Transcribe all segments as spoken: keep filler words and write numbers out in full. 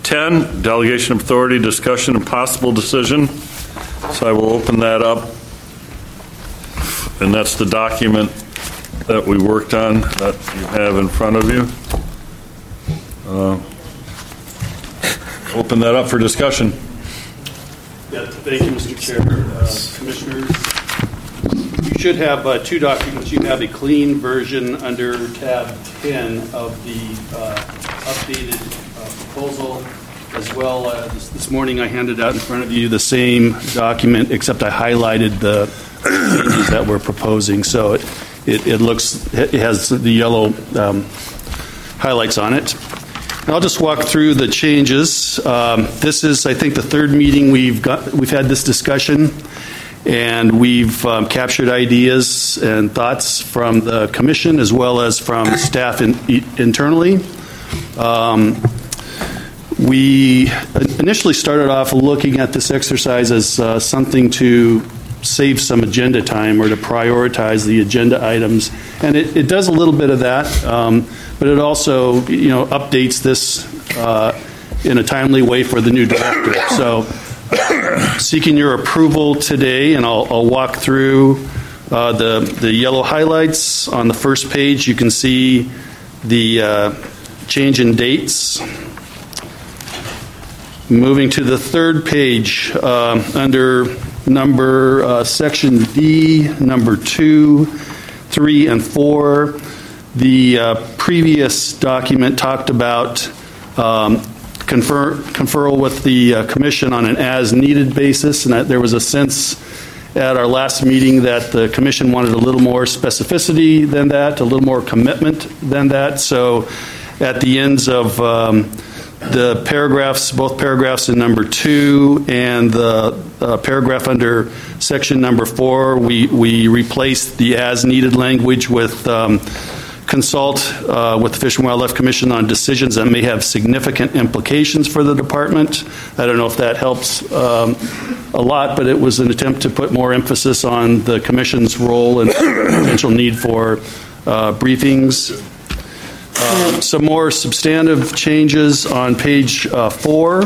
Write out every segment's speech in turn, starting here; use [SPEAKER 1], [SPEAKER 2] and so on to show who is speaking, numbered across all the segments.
[SPEAKER 1] ten, delegation of authority, discussion, and possible decision. So I will open that up. And that's the document that we worked on that you have in front of you. Uh, open that up for discussion.
[SPEAKER 2] Yeah, thank you, Mister Chair. Uh, Commissioners, you should have uh, two documents. You have a clean version under tab ten of the uh, updated uh, proposal, as well as this, this morning I handed out in front of you the same document, except I highlighted the changes that we're proposing. So it, it, it looks, it has the yellow um, highlights on it. I'll just walk through the changes. Um, this is, I think, the third meeting we've got. We've had this discussion, and we've um, captured ideas and thoughts from the commission as well as from staff in, internally. Um, we initially started off looking at this exercise as uh, something to save some agenda time or to prioritize the agenda items, and it, it does a little bit of that. Um, But it also, you know, updates this uh, in a timely way for the new director. So, seeking your approval today, and I'll, I'll walk through uh, the the yellow highlights on the first page. You can see the uh, change in dates. Moving to the third page, uh, under number uh, section D, number two, three, and four. The uh, previous document talked about um, confer, conferral with the uh, commission on an as-needed basis, and that there was a sense at our last meeting that the commission wanted a little more specificity than that, a little more commitment than that. So at the ends of um, the paragraphs, both paragraphs in number two and the uh, paragraph under section number four, we, we replaced the as-needed language with um, consult uh, with the Fish and Wildlife Commission on decisions that may have significant implications for the department. I don't know if that helps um, a lot, but it was an attempt to put more emphasis on the commission's role and potential need for uh, briefings. Uh, some more substantive changes on page uh, four.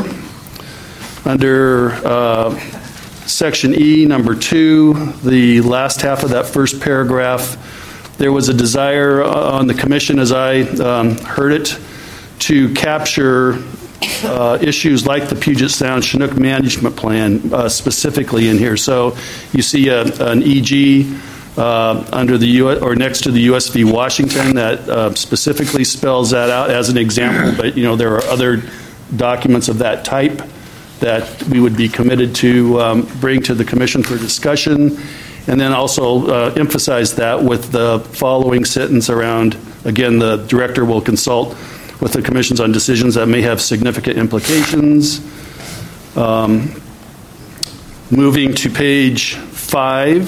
[SPEAKER 2] Under uh, section E, number two, the last half of that first paragraph, there was a desire on the commission, as I um, heard it, to capture uh, issues like the Puget Sound Chinook Management Plan uh, specifically in here. So you see a, an E G uh, under the U S or next to the U S V Washington that uh, specifically spells that out as an example. But you know there are other documents of that type that we would be committed to um, bring to the commission for discussion. And then also uh, emphasize that with the following sentence around, again, the director will consult with the commissions on decisions that may have significant implications. Um, moving to page five,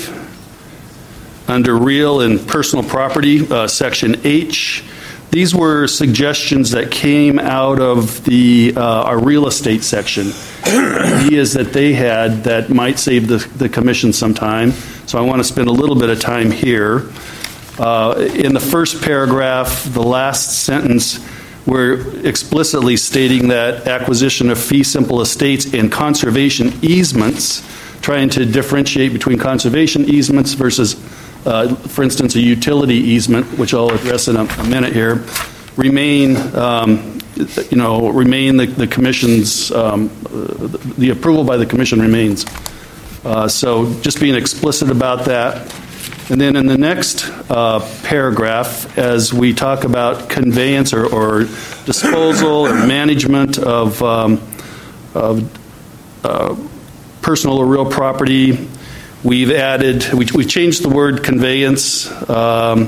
[SPEAKER 2] under real and personal property, uh, section H. These were suggestions that came out of the uh, our real estate section. Ideas that they had that might save the, the commission some time. So I want to spend a little bit of time here. Uh, in the first paragraph, the last sentence, we're explicitly stating that acquisition of fee simple estates and conservation easements, trying to differentiate between conservation easements versus, uh, for instance, a utility easement, which I'll address in a, a minute here, remain, um, you know, remain the, the commission's, um, the approval by the commission remains. Uh, so just being explicit about that. And then in the next uh, paragraph, as we talk about conveyance or, or disposal or management of, um, of uh, personal or real property, we've added, we, we've changed the word conveyance. Um,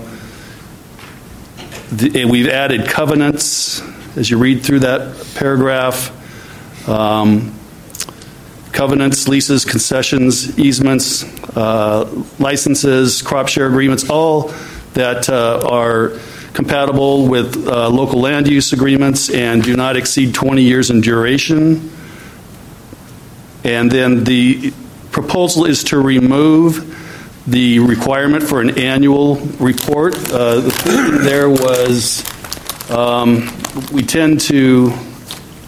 [SPEAKER 2] the, we've added covenants as you read through that paragraph. Um, covenants, leases, concessions, easements, uh, licenses, crop share agreements, all that uh, are compatible with uh, local land use agreements and do not exceed twenty years in duration. And then the proposal is to remove the requirement for an annual report. Uh, the thinking there was um, we tend to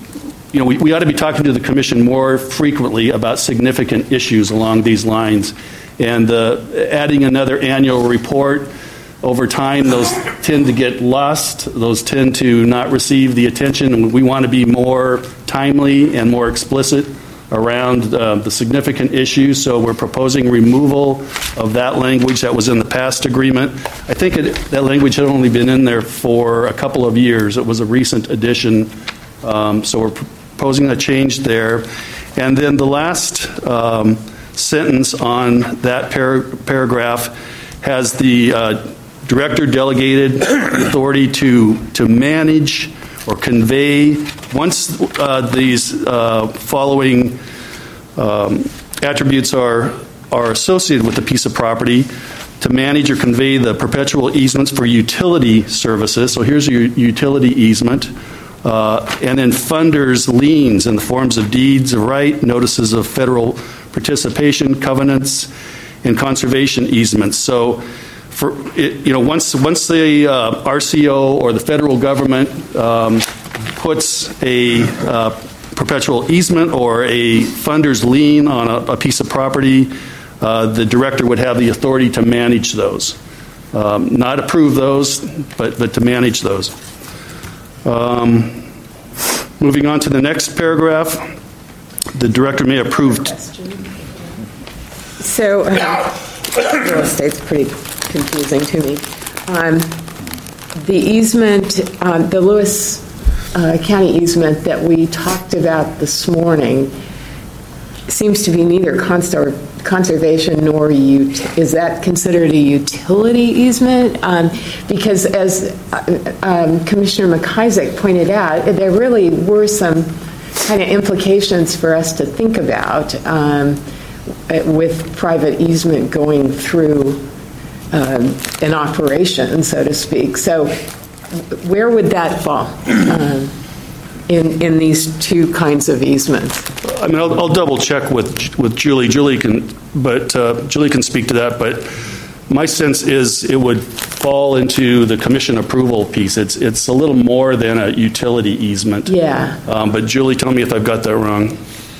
[SPEAKER 2] you know, we, we ought to be talking to the commission more frequently about significant issues along these lines. And uh, adding another annual report, over time, those tend to get lost. Those tend to not receive the attention. And we want to be more timely and more explicit around uh, the significant issues. So we're proposing removal of that language that was in the past agreement. I think it, that language had only been in there for a couple of years. It was a recent addition. Um, so we're proposing a change there. And then the last um, sentence on that par- paragraph has the uh, director delegated authority to, to manage or convey, once uh, these uh, following um, attributes are, are associated with a piece of property, to manage or convey the perpetual easements for utility services. So here's your utility easement. Uh, and then funders' liens in the forms of deeds of right, notices of federal participation, covenants, and conservation easements. So, for it, you know, once once the uh, R C O or the federal government um, puts a uh, perpetual easement or a funder's lien on a, a piece of property, uh, the director would have the authority to manage those, um, not approve those, but but to manage those. Um, moving on to the next paragraph, the director may approve.
[SPEAKER 3] So, uh, real estate's pretty confusing to me. Um, the easement, um, the Lewis uh, County easement that we talked about this morning seems to be neither conser- conservation nor ut- is that considered a utility easement? Um, because as uh, um, Commissioner McIsaac pointed out, there really were some kind of implications for us to think about um, with private easement going through um, an operation, so to speak. So where would that fall um, in, in these two kinds of easements?
[SPEAKER 2] I mean, I'll, I'll double check with with Julie. Julie can, but uh, Julie can speak to that. But my sense is it would fall into the commission approval piece. It's it's a little more than a utility easement.
[SPEAKER 3] Yeah.
[SPEAKER 2] Um, but Julie, tell me if I've got that wrong.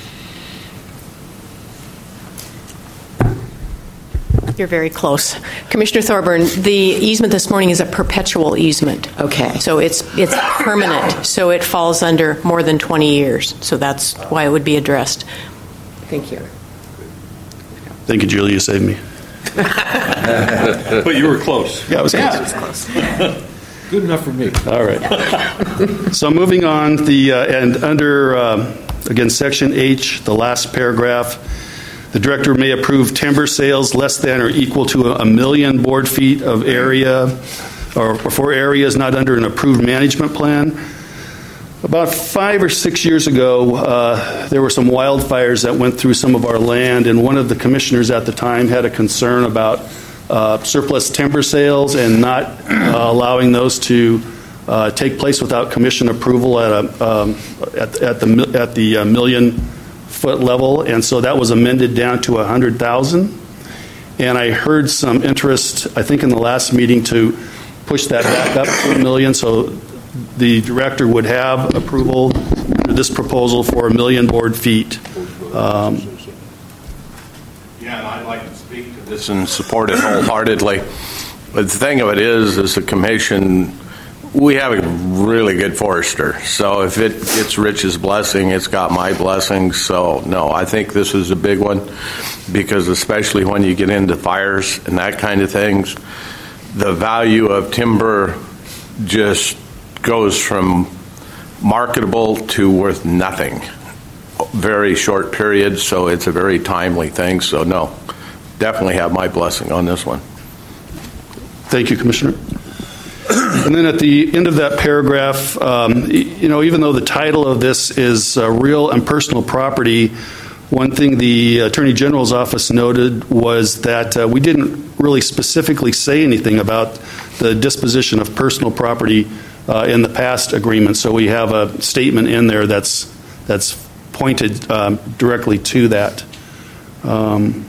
[SPEAKER 4] You're very close. Commissioner Thorburn, the easement this morning is a perpetual easement.
[SPEAKER 3] Okay.
[SPEAKER 4] So it's it's permanent. So it falls under more than twenty years. So that's why it would be addressed.
[SPEAKER 3] Thank you.
[SPEAKER 2] Thank you, Julie. You saved me.
[SPEAKER 1] But you were close.
[SPEAKER 2] Yeah, I was close.
[SPEAKER 3] Yeah, it was close.
[SPEAKER 5] Good enough for me.
[SPEAKER 2] All right. So moving on, the uh, and under um, again section H, the last paragraph. The director may approve timber sales less than or equal to a million board feet of area or for areas not under an approved management plan. About five or six years ago, uh, there were some wildfires that went through some of our land, and one of the commissioners at the time had a concern about uh, surplus timber sales and not uh, allowing those to uh, take place without commission approval at, a, um, at, at the, at the uh, million foot level, and so that was amended down to one hundred thousand. And I heard some interest, I think in the last meeting, to push that back up to a million, so the director would have approval under this proposal for a million board feet. Um,
[SPEAKER 6] yeah, and I'd like to speak to this and support it wholeheartedly. But the thing of it is, as a commission, we have a really good forester. So if it gets Rich's blessing, it's got my blessing. So, no, I think this is a big one because especially when you get into fires and that kind of things, the value of timber just goes from marketable to worth nothing. Very short period, so it's a very timely thing. So, no, definitely have my blessing on this one.
[SPEAKER 2] Thank you, Commissioner. And then at the end of that paragraph, um, you know, even though the title of this is uh, real and personal property, one thing the Attorney General's office noted was that uh, we didn't really specifically say anything about the disposition of personal property uh, in the past agreement. So we have a statement in there that's that's pointed um, directly to that. Um,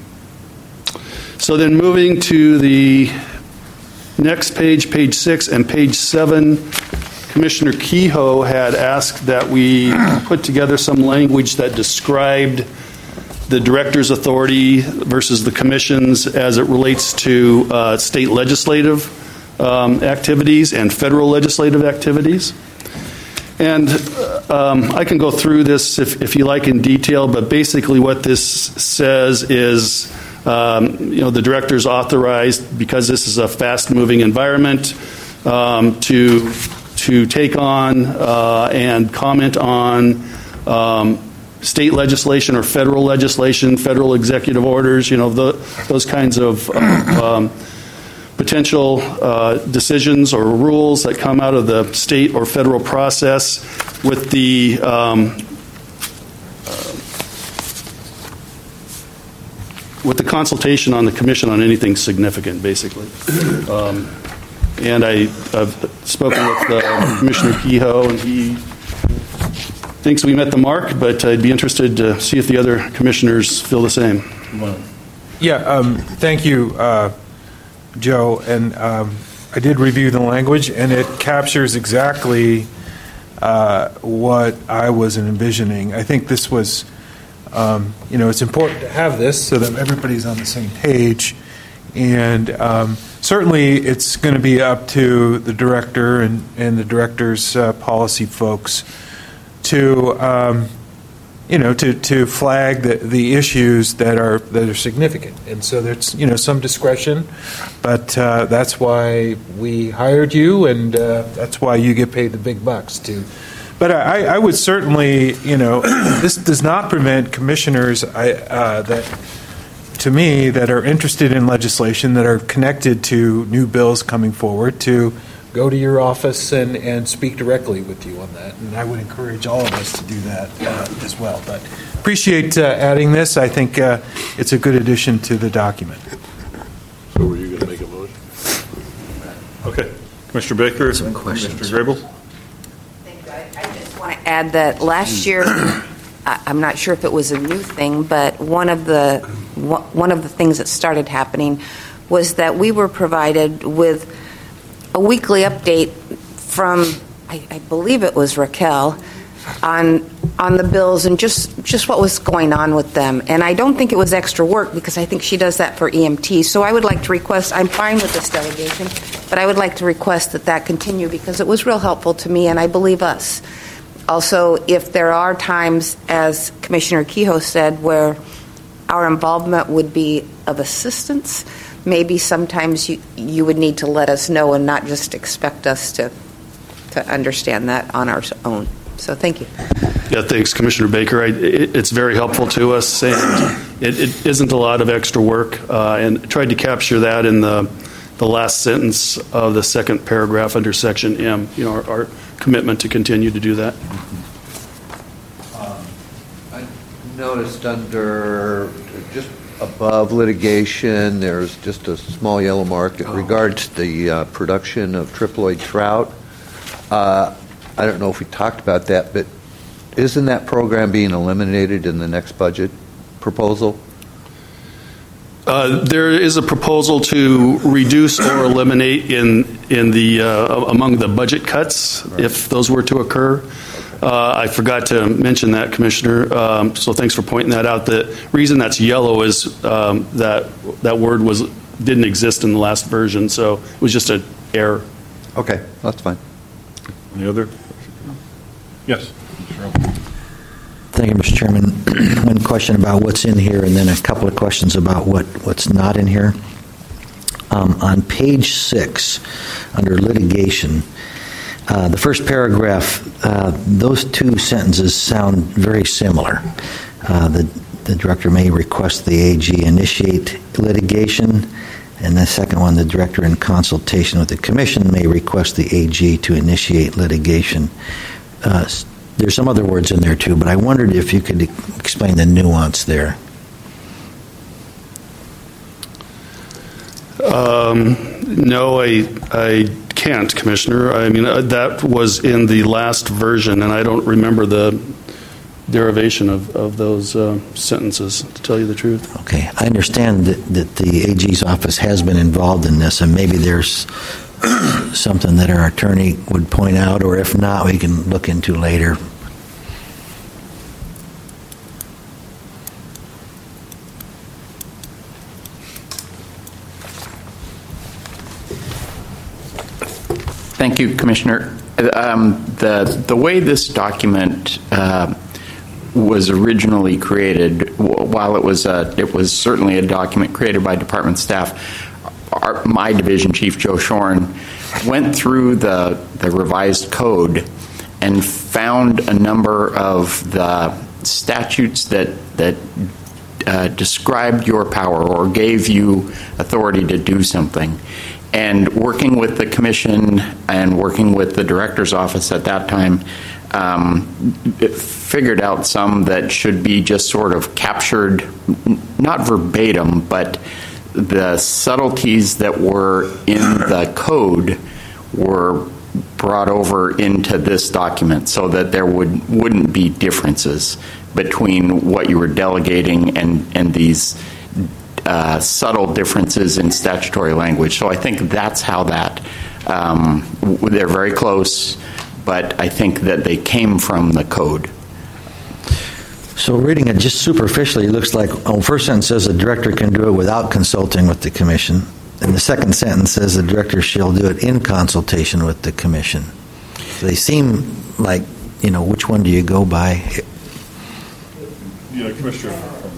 [SPEAKER 2] so then moving to the next page, page six and page seven, Commissioner Kehoe had asked that we put together some language that described the director's authority versus the commission's as it relates to uh, state legislative um, activities and federal legislative activities. And um, I can go through this if, if you like in detail, but basically what this says is, um, you know, the director's authorized, because this is a fast-moving environment, um, to to take on uh, and comment on um, state legislation or federal legislation, federal executive orders, you know, the, those kinds of um, potential uh, decisions or rules that come out of the state or federal process with the um, uh, with the consultation on the commission on anything significant, basically. Um, and I, I've spoken with uh, Commissioner Kehoe, and he thinks we met the mark, but I'd be interested to see if the other commissioners feel the same.
[SPEAKER 5] Yeah, um, thank you, uh, Joe. And um, I did review the language, and it captures exactly uh, what I was envisioning. I think this was, um, you know, it's important to have this so that everybody's on the same page. And um, certainly it's going to be up to the director and, and the director's uh, policy folks to, um, you know, to, to flag the, the issues that are that are significant. And so there's, you know, some discretion, but uh, that's why we hired you, and uh, that's why you get paid the big bucks too. But I, I would certainly, you know, this does not prevent commissioners I, uh, that, to me, that are interested in legislation, that are connected to new bills coming forward, to go to your office and, and speak directly with you on that. And I would encourage all of us to do that uh, as well. But appreciate uh, adding this. I think uh, it's a good addition to the document.
[SPEAKER 1] So were you going to make a motion? Okay. Commissioner Baker, some questions. Mister Grable?
[SPEAKER 7] Thank you. I, I just want to add that last year, I, I'm not sure if it was a new thing, but one of the one of the things that started happening was that we were provided with a weekly update from, I, I believe it was Raquel, on on the bills and just, just what was going on with them. And I don't think it was extra work, because I think she does that for E M T. So I would like to request, I'm fine with this delegation, but I would like to request that that continue, because it was real helpful to me, and I believe us. Also, if there are times, as Commissioner Kehoe said, where our involvement would be of assistance, maybe sometimes you, you would need to let us know and not just expect us to to understand that on our own. So thank you.
[SPEAKER 2] Yeah, thanks, Commissioner Baker. I, it, it's very helpful to us, and it, it isn't a lot of extra work. Uh, and tried to capture that in the the last sentence of the second paragraph under Section M. You know, our, our commitment to continue to do that.
[SPEAKER 8] Um, I noticed under just above litigation, there's just a small yellow mark that regards the uh, production of triploid trout. Uh, I don't know if we talked about that, but isn't that program being eliminated in the next budget proposal?
[SPEAKER 2] Uh, there is a proposal to reduce or eliminate in in the uh, among the budget cuts, right, if those were to occur. Uh, I forgot to mention that, Commissioner, um, so thanks for pointing that out. The reason that's yellow is um, that that word was didn't exist in the last version, so it was just an error.
[SPEAKER 8] Okay, that's fine.
[SPEAKER 1] Any other? Yes.
[SPEAKER 9] Thank you, Mister Chairman. One question about what's in here, and then a couple of questions about what, what's not in here. Um, on page six, under litigation, Uh, the first paragraph, uh, those two sentences sound very similar. Uh, the, the director may request the A G initiate litigation, and the second one, the director in consultation with the commission may request the A G to initiate litigation. Uh, there's some other words in there too, but I wondered if you could explain the nuance there.
[SPEAKER 2] Um, no, I I can't, Commissioner. I mean, uh, that was in the last version, and I don't remember the derivation of, of those uh, sentences, to tell you the truth.
[SPEAKER 9] Okay. I understand that, that the A G's office has been involved in this, and maybe there's something that our attorney would point out, or if not, we can look into later.
[SPEAKER 10] Thank you, Commissioner. Um, the the way this document uh, was originally created, while it was a, it was certainly a document created by department staff, our, my division chief, Joe Shorn, went through the the revised code and found a number of the statutes that that uh, described your power or gave you authority to do something. And working with the commission and working with the director's office at that time, um, it figured out some that should be just sort of captured, not verbatim, but the subtleties that were in the code were brought over into this document so that there would, wouldn't be differences between what you were delegating and, and these Uh, subtle differences in statutory language. So I think that's how that, um, they're very close, but I think that they came from the code.
[SPEAKER 9] So reading it just superficially, it looks like, oh, first sentence says the director can do it without consulting with the commission. And the second sentence says the director shall do it in consultation with the commission. So they seem like, you know, which one do you go by?
[SPEAKER 1] You know, Commissioner.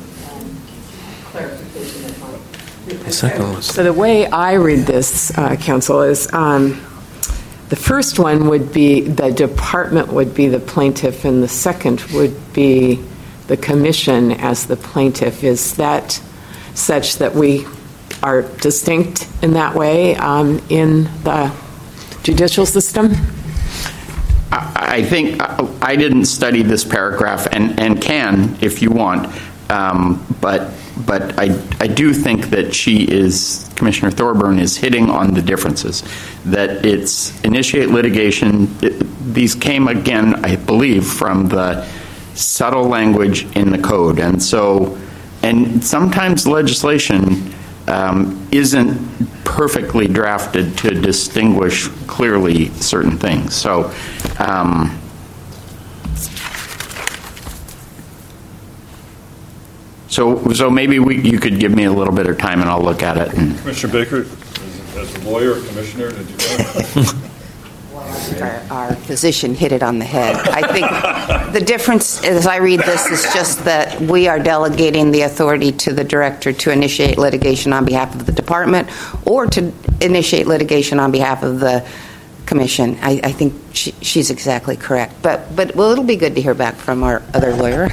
[SPEAKER 3] So the way I read this, uh, Council, is um, the first one would be the department would be the plaintiff, and the second would be the commission as the plaintiff. Is that such that we are distinct in that way um, in the judicial system?
[SPEAKER 10] I, I think I, I didn't study this paragraph and, and can if you want, um, but But I, I do think that she is, Commissioner Thorburn is hitting on the differences. That it's initiate litigation. It, these came again, I believe, from the subtle language in the code. And so, and sometimes legislation um, isn't perfectly drafted to distinguish clearly certain things. So, um, So, so maybe we, you could give me a little bit of time, and I'll look at it. And
[SPEAKER 1] Commissioner Baker, as, as a lawyer, commissioner, did you know?
[SPEAKER 7] Our, our physician hit it on the head. I think the difference, as I read this, is just that we are delegating the authority to the director to initiate litigation on behalf of the department or to initiate litigation on behalf of the commission. I, I think she, she's exactly correct. But, but well, it'll be good to hear back from our other lawyer.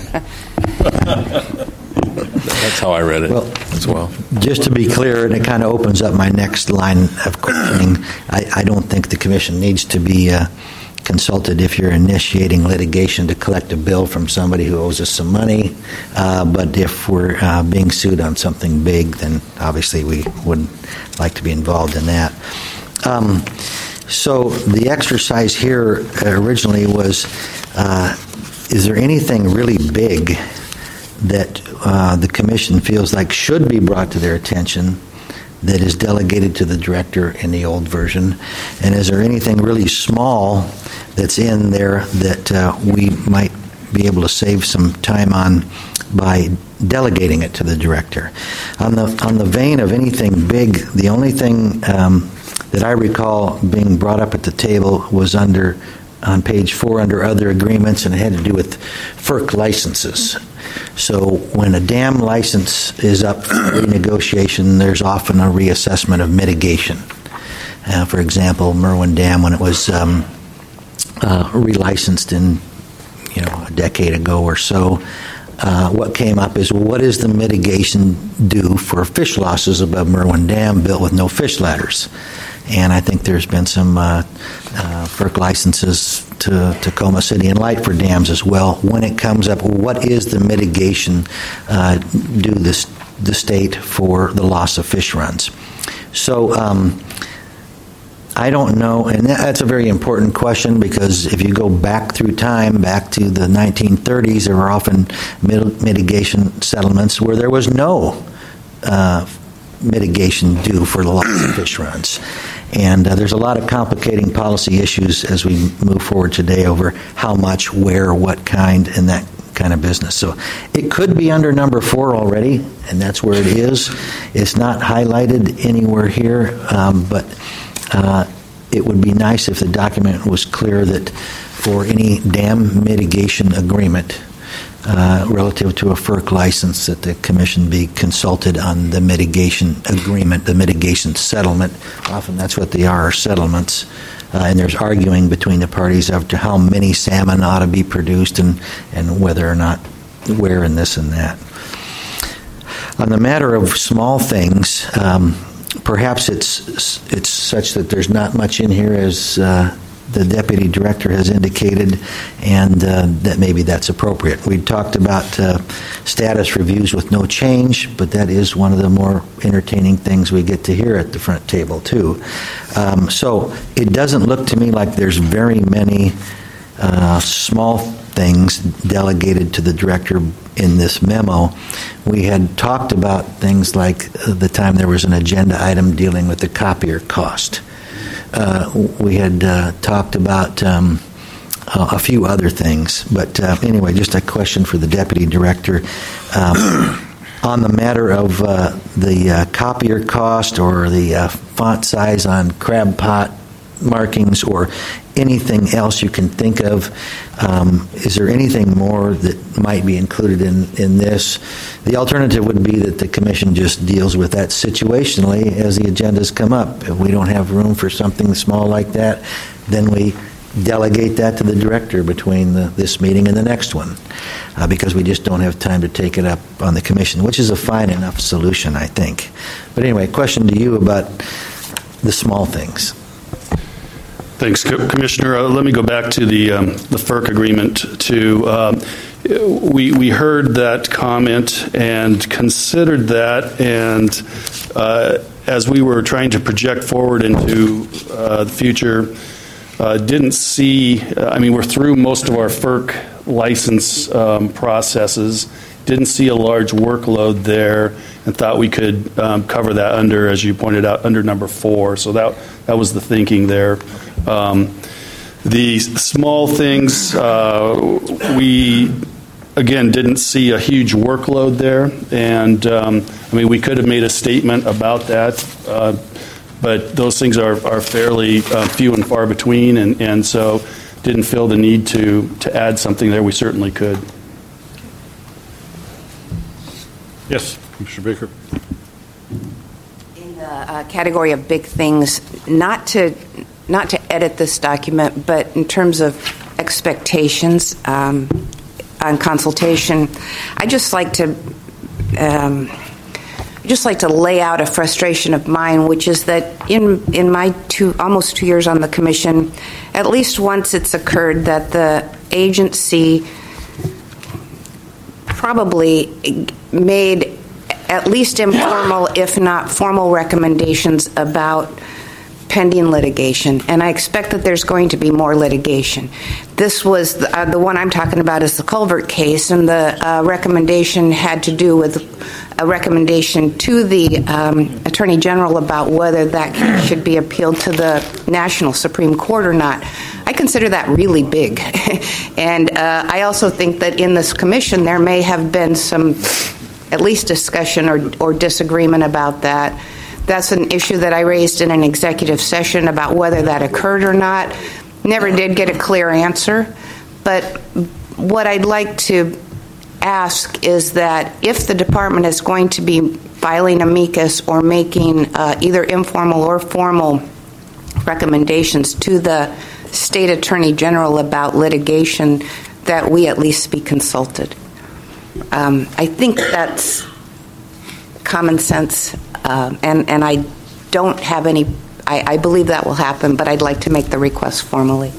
[SPEAKER 11] That's how I read it
[SPEAKER 9] well,
[SPEAKER 11] as well.
[SPEAKER 9] Just to be clear, and it kind of opens up my next line of questioning, I, I don't think the commission needs to be uh, consulted if you're initiating litigation to collect a bill from somebody who owes us some money. Uh, but if we're uh, being sued on something big, then obviously we wouldn't like to be involved in that. Um, so the exercise here originally was, uh, is there anything really big that uh, the commission feels like should be brought to their attention that is delegated to the director in the old version? And is there anything really small that's in there that uh, we might be able to save some time on by delegating it to the director? On the on the vein of anything big, the only thing um, that I recall being brought up at the table was under on page four under other agreements, and it had to do with F E R C licenses. So when a dam license is up for renegotiation, there's often a reassessment of mitigation. Uh, for example, Merwin Dam, when it was um, uh, relicensed in, you know, a decade ago or so, uh, what came up is, well, what is the mitigation due for fish losses above Merwin Dam built with no fish ladders? And I think there's been some uh, uh, F E R C licenses to Tacoma City and Light for dams as well. When it comes up, well, what is the mitigation uh, due this, the state for the loss of fish runs? So um, I don't know, and that's a very important question, because if you go back through time, back to the nineteen thirties, there were often mitigation settlements where there was no uh, mitigation due for the loss of fish runs. And uh, there's a lot of complicating policy issues as we move forward today over how much, where, what kind, and that kind of business. So it could be under number four already, and that's where it is. It's not highlighted anywhere here, um, but uh, it would be nice if the document was clear that for any dam mitigation agreement uh, relative to a FERC license, that the Commission be consulted on the mitigation agreement, the mitigation settlement. Often that's what they are, settlements. Uh, and there's arguing between the parties as to how many salmon ought to be produced and, and whether or not, where and this and that. On the matter of small things, um, perhaps it's it's such that there's not much in here as uh, the Deputy Director has indicated, and uh, that maybe that's appropriate. We talked about uh, status reviews with no change, but that is one of the more entertaining things we get to hear at the front table, too. Um, so it doesn't look to me like there's very many uh, small things delegated to the Director in this memo. We had talked about things like uh, the time there was an agenda item dealing with the copier cost. Uh, we had uh, talked about um, uh, a few other things, but uh, anyway, just a question for the Deputy Director. Um, on the matter of uh, the uh, copier cost or the uh, font size on crab pot markings or anything else you can think of, um, is there anything more that might be included in, in this? The alternative would be that the Commission just deals with that situationally as the agendas come up. If we don't have room for something small like that, then we delegate that to the Director between the, this meeting and the next one, uh, because we just don't have time to take it up on the Commission, which is a fine enough solution, I think. But anyway, question to you about the small things.
[SPEAKER 2] Thanks, Co- Commissioner. Uh, let me go back to the um, the FERC agreement. To um, we we heard that comment and considered that, and uh, as we were trying to project forward into uh, the future, uh, didn't see. Uh, I mean, we're through most of our FERC license um, processes. Didn't see a large workload there, and thought we could um, cover that under, as you pointed out, under number four. So that that was the thinking there. Um, the small things, uh, we, again, didn't see a huge workload there. And, um, I mean, we could have made a statement about that, uh, but those things are, are fairly uh, few and far between, and, and so didn't feel the need to, to add something there. We certainly could.
[SPEAKER 1] Yes, Commissioner Baker.
[SPEAKER 7] In the uh, category of big things, not to not to edit this document, but in terms of expectations um, on consultation, I just like to um, just like to lay out a frustration of mine, which is that in in my two almost two years on the Commission, at least once it's occurred that the agency probably made at least informal, if not formal, recommendations about pending litigation, and I expect that there's going to be more litigation. This was the, uh, the one I'm talking about is the Culvert case, and the uh, recommendation had to do with a recommendation to the um, Attorney General about whether that case should be appealed to the National Supreme Court or not. I consider that really big, and uh, I also think that in this Commission there may have been some at least discussion or, or disagreement about that. That's an issue that I raised in an executive session about whether that occurred or not. Never did get a clear answer. But what I'd like to ask is that if the department is going to be filing amicus or making uh, either informal or formal recommendations to the state attorney general about litigation, that we at least be consulted. Um, I think that's common sense, uh, and, and I don't have any, I, I believe that will happen, but I'd like to make the request formally.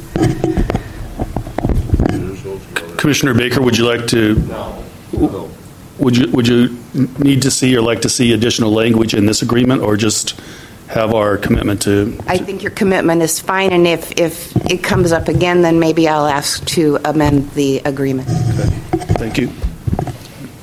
[SPEAKER 2] Commissioner Baker, would you like to,
[SPEAKER 6] No. No.
[SPEAKER 2] would you, would you need to see or like to see additional language in this agreement, or just have our commitment to?
[SPEAKER 7] I think your commitment is fine, and if, if it comes up again, then maybe I'll ask to amend the agreement.
[SPEAKER 2] Okay. Thank you.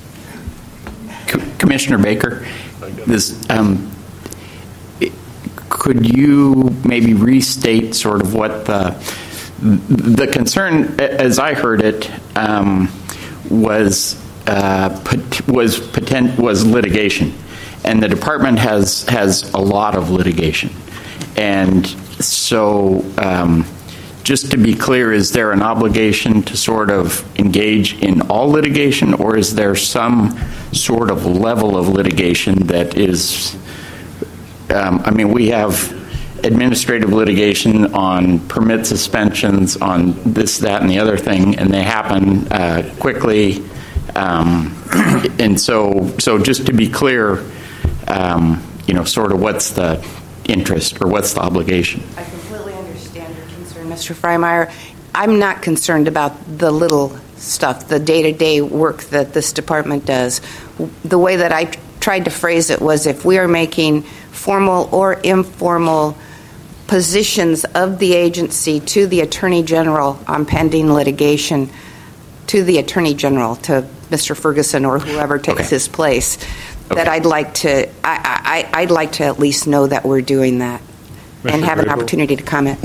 [SPEAKER 10] Commissioner Baker, this, um, could you maybe restate sort of what the the concern, as I heard it, um, was uh, was potent, was litigation, and the department has has a lot of litigation, and so. Um, Just to be clear, is there an obligation to sort of engage in all litigation, or is there some sort of level of litigation that is, um, I mean, we have administrative litigation on permit suspensions, on this, that, and the other thing, and they happen uh, quickly. Um, and so, so just to be clear, um, you know, sort of what's the interest or what's the obligation?
[SPEAKER 7] I completely understand your concern, Mister Freymire. I'm not concerned about the little stuff, the day-to-day work that this department does. The way that I t- tried to phrase it was if we are making formal or informal positions of the agency to the Attorney General on pending litigation, to the Attorney General, to Mister Ferguson or whoever takes
[SPEAKER 10] Okay.
[SPEAKER 7] his place,
[SPEAKER 10] Okay.
[SPEAKER 7] that I'd like to, I, I, I'd like to at least know that we're doing that and
[SPEAKER 1] Mister
[SPEAKER 7] have an
[SPEAKER 1] Grable?
[SPEAKER 7] opportunity to comment.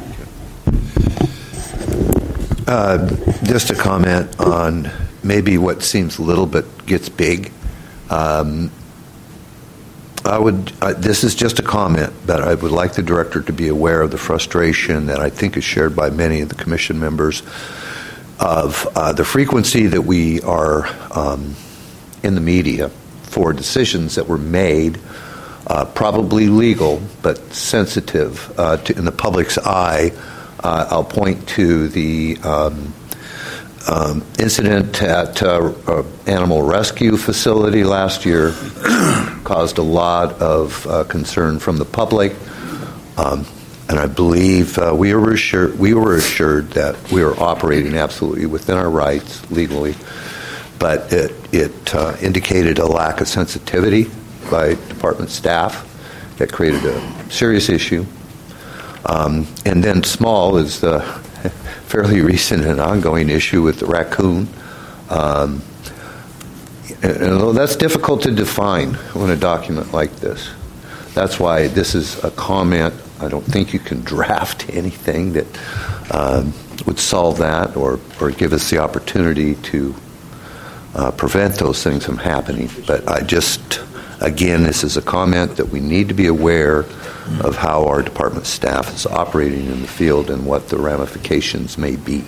[SPEAKER 8] Uh, just a comment on maybe what seems little but gets big. Um, I would. Uh, this is just a comment, but I would like the director to be aware of the frustration that I think is shared by many of the commission members of uh, the frequency that we are um, in the media for decisions that were made, uh, probably legal but sensitive uh, to, in the public's eye. Uh, I'll point to the um, um, incident at uh, uh, Animal Rescue Facility last year. Caused a lot of uh, concern from the public, um, and I believe uh, we were assured we were assured that we were operating absolutely within our rights legally, but it it uh, indicated a lack of sensitivity by department staff that created a serious issue. Um, and then small is the fairly recent and ongoing issue with the raccoon. Um, and that's difficult to define on a document like this. That's why this is a comment. I don't think you can draft anything that um, would solve that or, or give us the opportunity to uh, prevent those things from happening. But I just, again, this is a comment that we need to be aware of how our department staff is operating in the field and what the ramifications may be.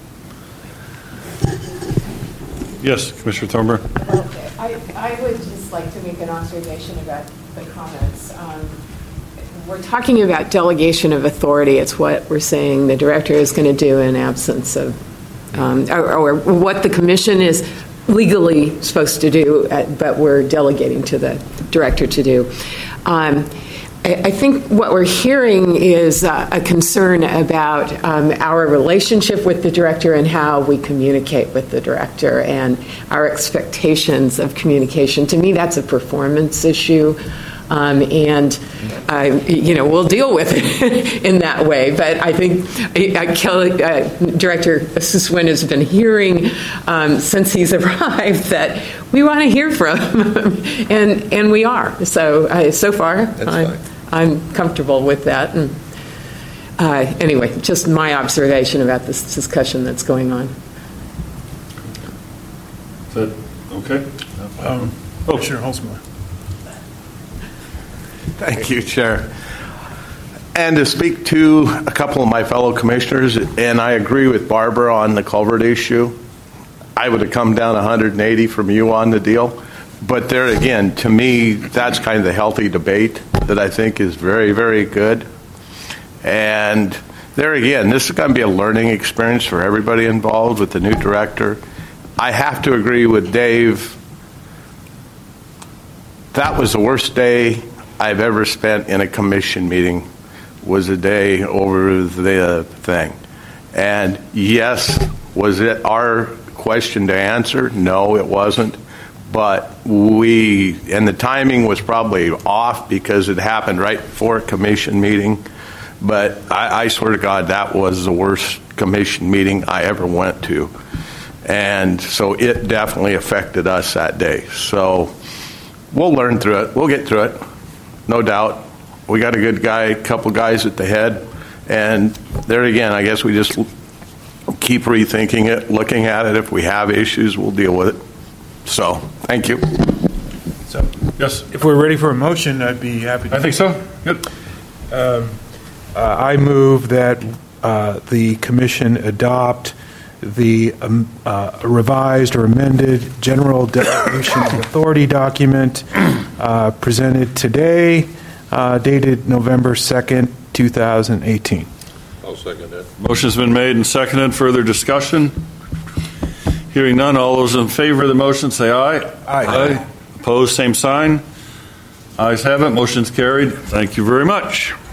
[SPEAKER 1] Yes, Commissioner Thornburg.
[SPEAKER 3] Okay. I, I would just like to make an observation about the comments. Um, we're talking about delegation of authority. It's what we're saying the director is going to do in absence of, um, or, or what the commission is legally supposed to do, at, but we're delegating to the director to do. Um, I think what we're hearing is uh, a concern about um, our relationship with the director and how we communicate with the director and our expectations of communication. To me, that's a performance issue. Um, and, uh, you know, we'll deal with it in that way. But I think uh, Kelly, uh, Director Sussman has been hearing um, since he's arrived that we want to hear from him, and, and we are. So, uh, so far,
[SPEAKER 8] That's
[SPEAKER 3] I'm,
[SPEAKER 8] fine.
[SPEAKER 3] I'm comfortable with that. And uh, anyway, just my observation about this discussion that's going on.
[SPEAKER 1] Is that okay?
[SPEAKER 5] Um, oh, sure, Holzman.
[SPEAKER 6] Thank you, Chair. And to speak to a couple of my fellow commissioners, and I agree with Barbara on the culvert issue. I would have come down one hundred eighty from you on the deal. But there again, to me, that's kind of the healthy debate that I think is very, very good. And there again, this is going to be a learning experience for everybody involved with the new director. I have to agree with Dave. That was the worst day I've ever spent in a commission meeting, was a day over the thing. And yes, was it our question to answer? No, it wasn't. But we, and the timing was probably off because it happened right before a commission meeting. But I, I swear to God, that was the worst commission meeting I ever went to. And so it definitely affected us that day. So we'll learn through it. We'll get through it, no doubt. we got a good guy, a couple guys at the head, and there again, I guess we just keep rethinking it, looking at it. If we have issues, we'll deal with it. So, thank you.
[SPEAKER 5] So,
[SPEAKER 1] Yes.
[SPEAKER 5] if we're ready for a motion, I'd be happy to.
[SPEAKER 1] I think so. Good.
[SPEAKER 5] Um, uh, I move that uh, the commission adopt the um, uh, revised or amended general delegation of authority document uh, presented today, uh, dated November second, two thousand eighteen.
[SPEAKER 6] I'll second that.
[SPEAKER 1] Motion's been made and seconded. Further discussion? Hearing none, all those in favor of the motion say aye.
[SPEAKER 5] Aye.
[SPEAKER 1] Opposed, same sign. Ayes have it. Motion's carried. Thank you very much.